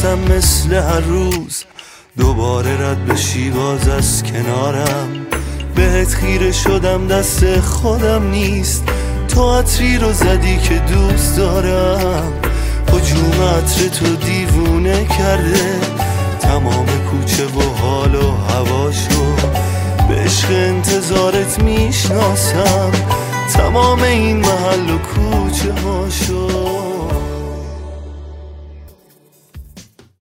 نشستم مثل هر روز دوباره رد بشی باز از کنارم. بهت خیره شدم دست خودم نیست، تو عطری رو زدی که دوست دارم. هجوم عطر تو دیوونه کرده تمام کوچه و حال و هواشو. به عشق انتظارت میشناسم تمام این محل و کوچه هاشو.